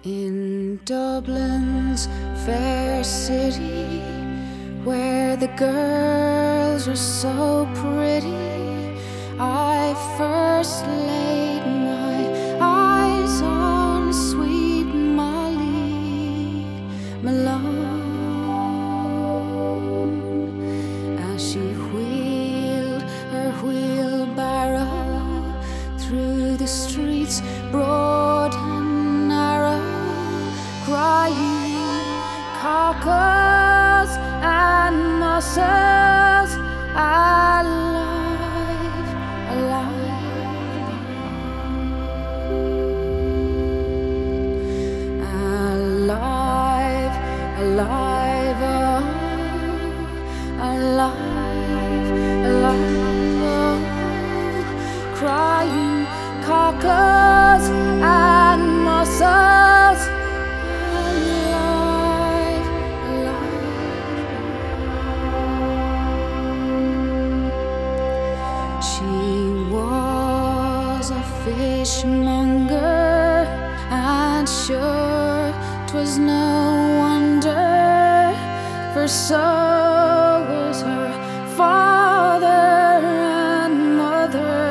In Dublin's fair city, where the girls are so pretty, I first laid my eyes on sweet Molly Malone, as she wheeled her wheelbarrow through the streets broad and narrow, crying cockles and mussels, alive, alive, alive, alive, oh, alive, alive, oh, crying cockles and mussels, alive, alive. She was a fishmonger, and sure 'twas no wonder, for so was her father and mother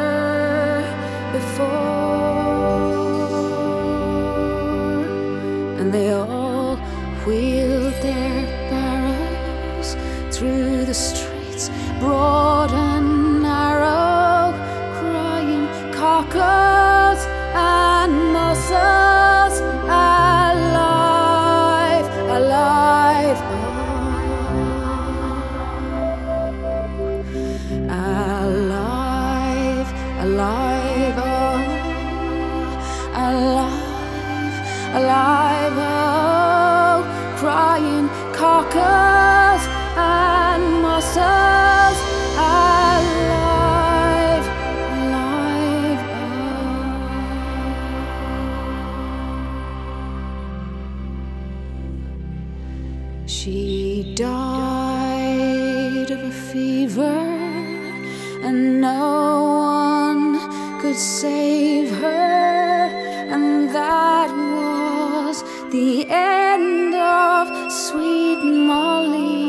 before, and they all wheeled their barrows through the streets broad and narrow, crying cockles and mussels, alive, alive, oh, alive, alive, oh, alive, alive, oh, crying cockles and mussels, alive, alive, oh. She died of a fever, and no one could save her, and that was the end of sweet Molly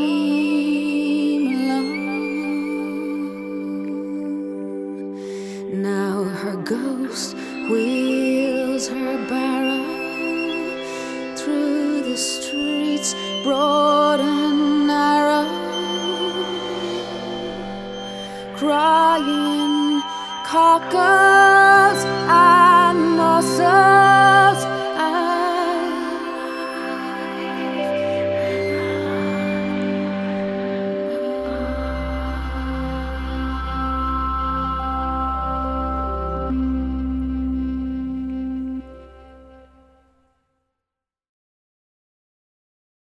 Malone. Now her ghost wheels her barrow through the streets broad and narrow, crying cockles and mussels,